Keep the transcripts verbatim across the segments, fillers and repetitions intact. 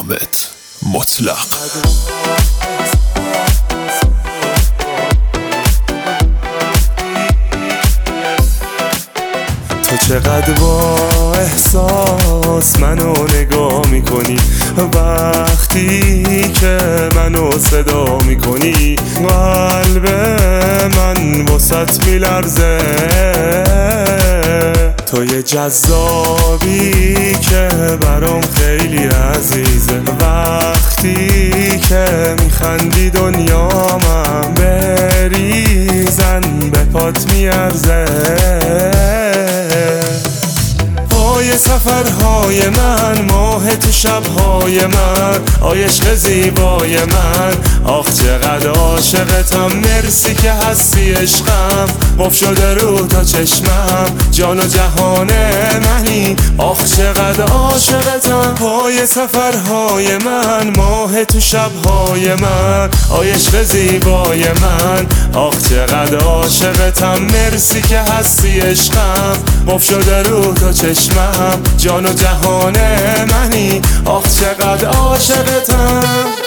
حامد مطلق. تو چقدر با احساس منو نگاه میکنی وقتی که منو صدا میکنی، قلب من واسط میلرزه. تو یه جذابی که برام خیلی عزیزه، وقتی که میخندی دنیامم بریزن به پات میارزه. پای سفرهای من، ماه تو شبهای من، آی عشق زیبای من، آخ چقدر عاشقتم، مرسی که هستی عشقم، قفل شده رو تا چشمم، جان و جهان منی، آخ چقدر عاشقتم. پای سفرهای من، ماه تو شبهای من، آی عشق زیبای من، آخ چقدر عاشقتم، مرسی که هستی عشقم، قفل شده رو تا چشمم، جان و جهان منی، آخ چقدر عاشقتم.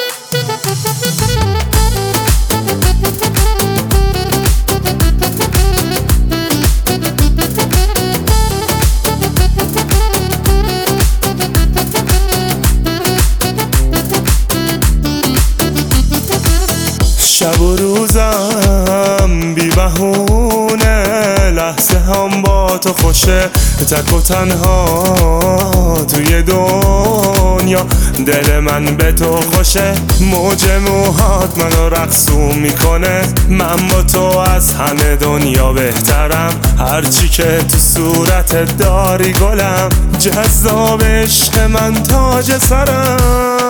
شب و روزم بی بهونه، لحظه هم با تو خوشه، تک و تنها توی دنیا، دل من به تو خوشه. موج موهات منو رقصون میکنه، من با تو از همه دنیا بهترم، هرچی که تو صورتت داری گلم، جذاب عشق من تاج سرم.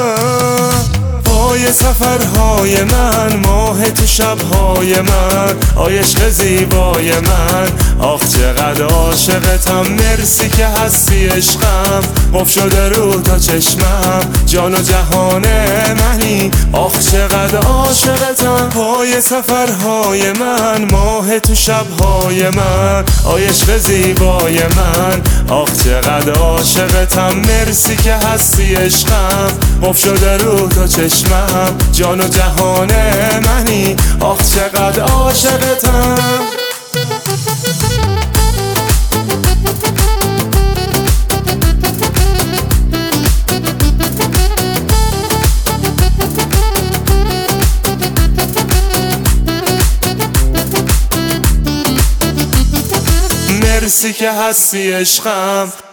پای سفرهای من، ماه تو شبهای من، آی عشق زیبای من، آخ چقدر عاشقتم، مرسی که هستی عشقم، قفل شده رو تا چشمم، جان و جهان منی، آخ چقدر عاشقتم. پای سفرهای من، ماه تو شبهای من، آی عشق زیبای من، آخ چقدر عاشقتم، مرسی که هستی عشقم، قفل شده رو تا چشمم، جان و جهان منی، آخ چقدر عاشقتم. مرسی که هستی عشقم،